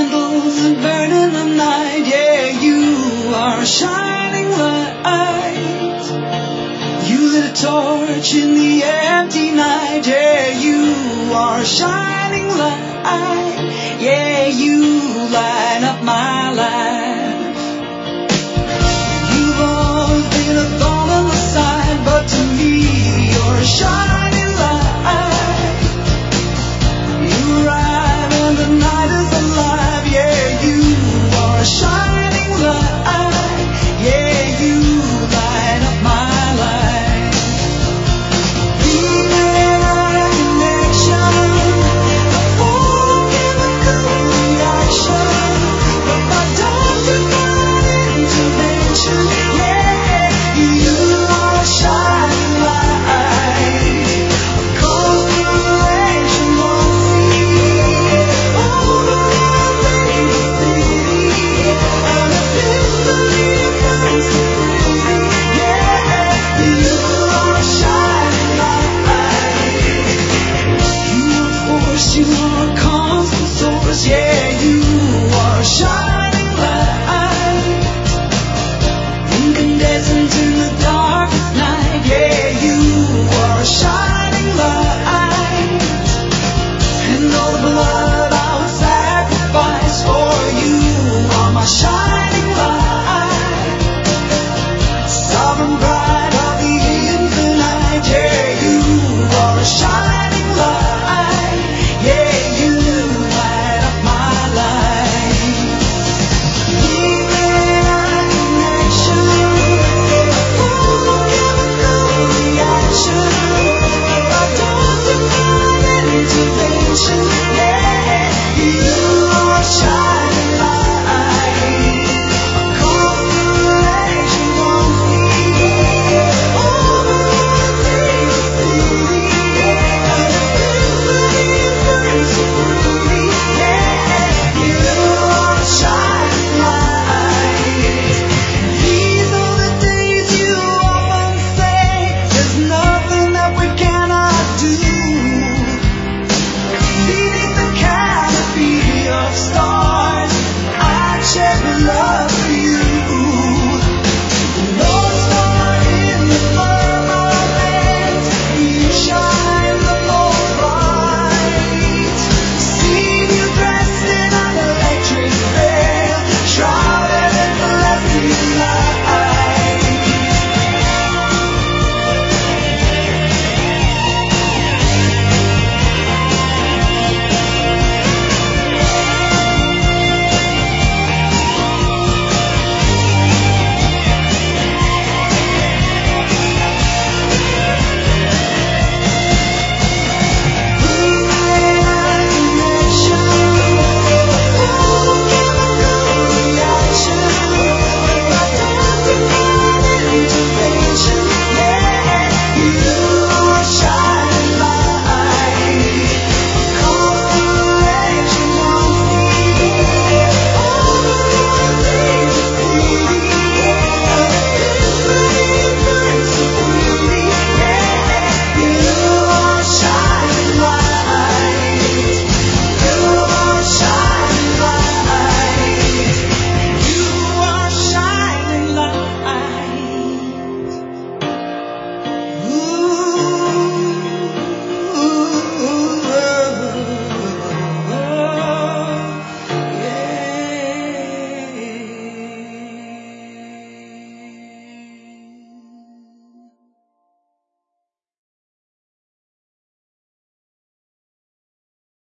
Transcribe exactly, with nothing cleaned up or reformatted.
candles that burn in the night. Yeah, you are a shining light. You lit a torch in the empty night. Yeah, you are a shining light. Yeah, you light up my life. You've always been a thorn on the side, but to me you're a shining